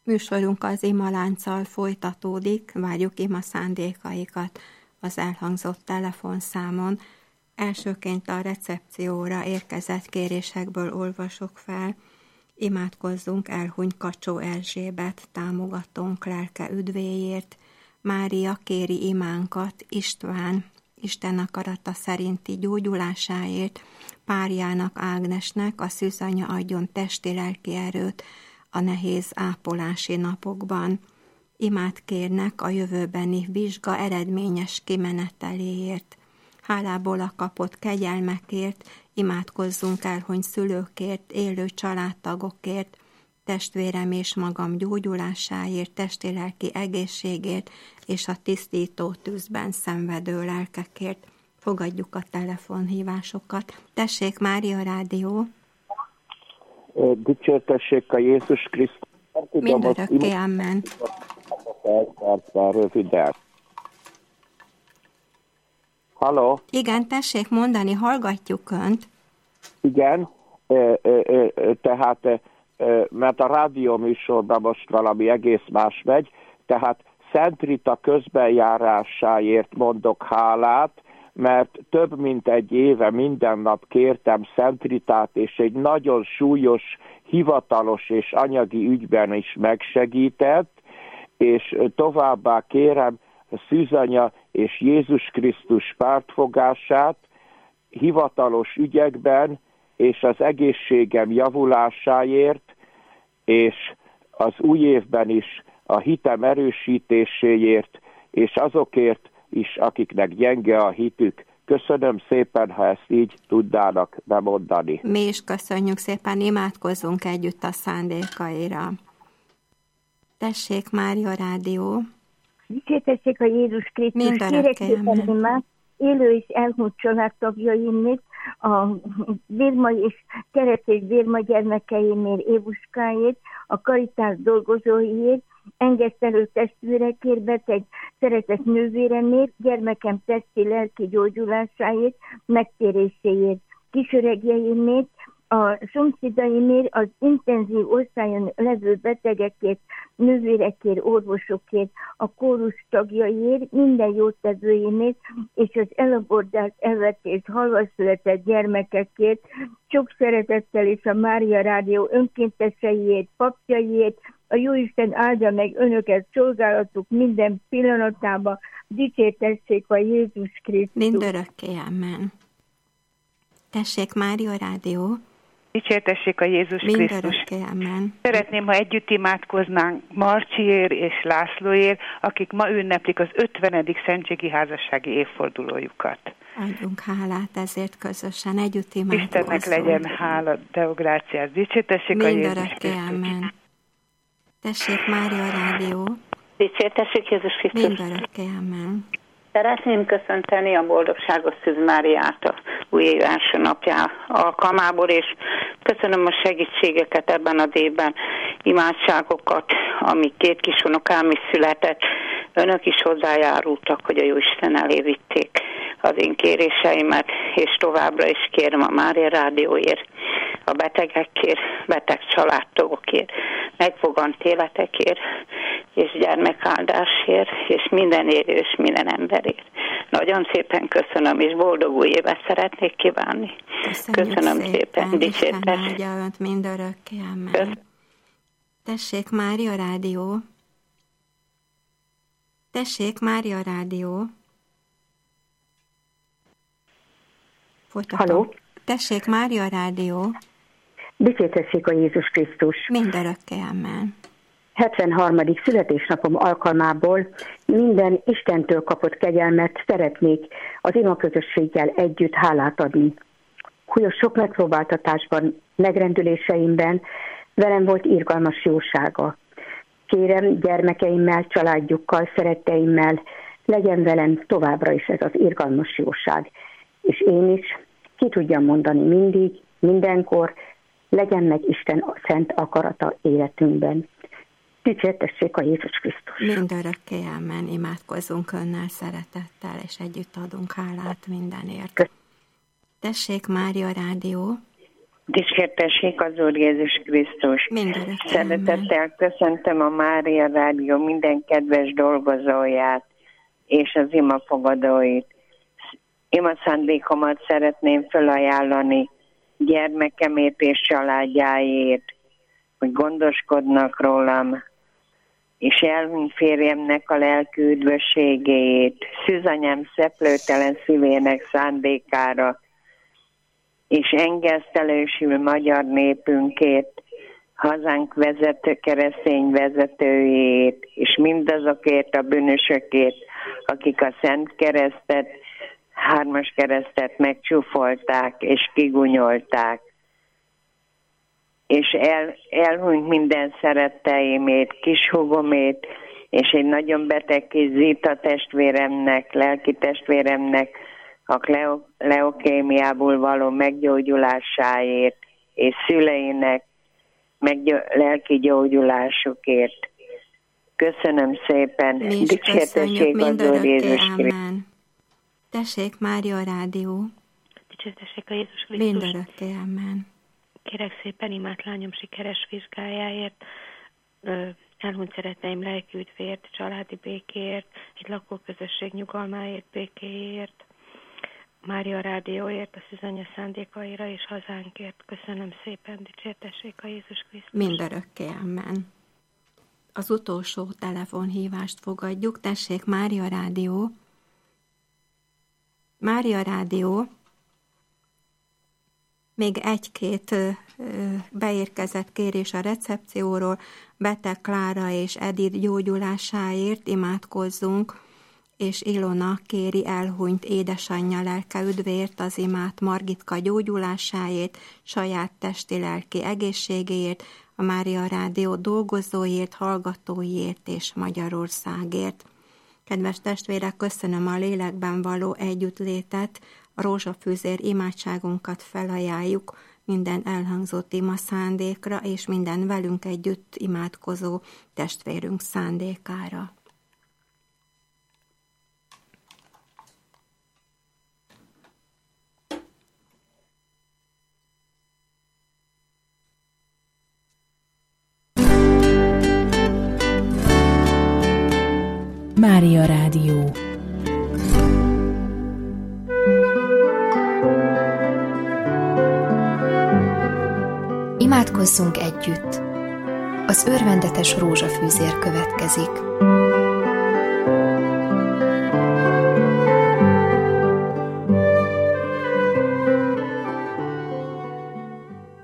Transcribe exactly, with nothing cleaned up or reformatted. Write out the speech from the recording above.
Műsorunk az imalánccal folytatódik, várjuk ima szándékaikat az elhangzott telefonszámon. Elsőként a recepcióra érkezett kérésekből olvasok fel. Imádkozzunk elhunyt Kacsó Erzsébet támogatónk lelke üdvéért. Mária kéri imánkat István Isten akarata szerinti gyógyulásáért, párjának Ágnesnek a szűzanya adjon testi-lelki erőt a nehéz ápolási napokban. Imát kérnek a jövőbeni vizsga eredményes kimeneteléért. Hálából a kapott kegyelmekért imádkozzunk elhunyt szülőkért, élő családtagokért, testvérem és magam gyógyulásáért, testi-lelki egészségért és a tisztító tűzben szenvedő lelkekért. Fogadjuk a telefonhívásokat. Tessék, Mária Rádió! Dicsértessék a Jézus Krisztus! Mindörökké, amen! Röviden. Halló? Igen, tessék mondani, hallgatjuk Önt. Igen, tehát, mert a rádióműsorban most valami egész más megy, tehát Szent Rita közbenjárásáért mondok hálát, mert több mint egy éve minden nap kértem Szent Ritát, és egy nagyon súlyos, hivatalos és anyagi ügyben is megsegített, és továbbá kérem Szűzanya és Jézus Krisztus pártfogását hivatalos ügyekben, és az egészségem javulásáért, és az új évben is a hitem erősítéséért, és azokért is, akiknek gyenge a hitük. Köszönöm szépen, ha ezt így tudnának bemondani. Mi is köszönjük szépen, imádkozzunk együtt a szándékaira. Tessék, Mária Rádió! Dicsértessék a Jézus Krisztus! Kérek szépen imát, élő és elhunyt családtagjaimért, a Vérma és Keresztés Vérma gyermekeimért, Évuskáért, a Karitás dolgozóiért, engesztelő testvérekért, beteg szeretett nővéremért, gyermekem testi lelki gyógyulásáért, megtéréséért, kisöregjeimért, a szomszédaimért, az intenzív osztályon levő betegekért, nővérekért, orvosokért, a kórus tagjaiért, minden jótevőimért, és az elabordált, elvetést, halva született gyermekekért, sok szeretettel és a Mária Rádió önkénteseiért, papjaiért, a Jóisten áldja meg önöket szolgálatuk minden pillanatában, dicsértessék a Jézus Krisztus. Mindörökké, amen. Tessék, Mária Rádió! Dicsértessék a Jézus Krisztus. Szeretném, ha együtt imádkoznánk Marcsiért és Lászlóért, akik ma ünneplik az ötvenedik szentségi házassági évfordulójukat. Adjunk hálát ezért közösen, együtt imádkozzunk. Istennek legyen hála, Deográciás. Dicsértessék a Jézus Krisztus. Amen. Tessék, Mária Rádió! Dicsértessék Jézus Krisztus. Mindörökké, amen. Szeretném köszönteni a boldogságos Szűz Máriát a új év első napjá alkalmából, és köszönöm a segítségeket ebben az évben, imádságokat, amik két kis unokám is született. Önök is hozzájárultak, hogy a Jóisten elé vitték az én kéréseimet, és továbbra is kérem a Mária Rádióért, a betegekért, beteg családtagokért, megfogant életekért, és gyermekáldásért, és minden élő és minden emberért. Nagyon szépen köszönöm, és boldog új évet szeretnék kívánni. Köszönjük köszönöm szépen, szépen. dicsértes. Isten áldja önt mindörökké, amen. Tessék, Mária Rádió! Tessék, Mária Rádió! Folytatom. Halló? Tessék, Mária Rádió! Dicsértessék a Jézus Krisztus! Mindörökké, amen. hetvenharmadik születésnapom alkalmából minden Istentől kapott kegyelmet szeretnék az imaközösséggel együtt hálát adni. Súlyos sok megpróbáltatásban, megrendüléseimben velem volt irgalmas jósága. Kérem, gyermekeimmel, családjukkal, szeretteimmel legyen velem továbbra is ez az irgalmas jóság. És én is ki tudjam mondani mindig, mindenkor, legyen meg Isten a szent akarata életünkben. Dicsértessék a Jézus Krisztus. Mindörökké, amen. Imádkozzunk önnel szeretettel, és együtt adunk hálát mindenért. Köszönöm. Tessék, Mária Rádió! Dicsértessék az Úr Jézus Krisztus. Mindenek Szeretettel köszöntöm a Mária Rádió minden kedves dolgozóját és az imafogadóit. Ima szándékomat szeretném felajánlani gyermekemért és családjáért, hogy gondoskodnak rólam, és elhunyt férjemnek a lelki üdvösségéért, szűzanyám szeplőtelen szívének szándékára, és engesztelősül magyar népünkért, hazánk vezető, keresztény vezetőjét, és mindazokért a bűnösökért, akik a Szent Keresztet, hármas keresztet megcsúfolták és kigunyolták. És el, elhunyt minden szeretteimét, kishúgomét, és egy nagyon beteg kis Zita testvéremnek, lelki testvéremnek, a leo, leukémiából való meggyógyulásáért, és szüleinek meggyó, lelki gyógyulásukért. Köszönöm szépen. Mi is köszönjük mindörökké, amen. Tessék, Mária Rádió. Dicsértessék a Jézus Krisztus. Mindörökké, amen. Kérek szépen imát lányom sikeres vizsgájáért, elhunyt szeretteim lelki üdvért, családi békéért, egy lakóközösség nyugalmáért, békéért, Mária Rádióért, a szűzanya szándékaira és hazánkért. Köszönöm szépen, dicsértessék a Jézus Krisztus. Mindörökké, amen. Az utolsó telefonhívást fogadjuk. Tessék, Mária Rádió. Mária Rádió. Még egy-két beérkezett kérés a recepcióról. Beteg Klára és Edith gyógyulásáért imádkozzunk, és Ilona kéri elhunyt édesanyja lelke üdvért, az imát Margitka gyógyulásáért, saját testi-lelki egészségéért, a Mária Rádió dolgozóért, hallgatóiért és Magyarországért. Kedves testvérek, köszönöm a lélekben való együttlétet, a rózsafűzér imádságunkat felajánljuk minden elhangzott ima szándékra és minden velünk együtt imádkozó testvérünk szándékára. Mária Rádió. Imádkozzunk együtt! Az örvendetes rózsafűzér következik.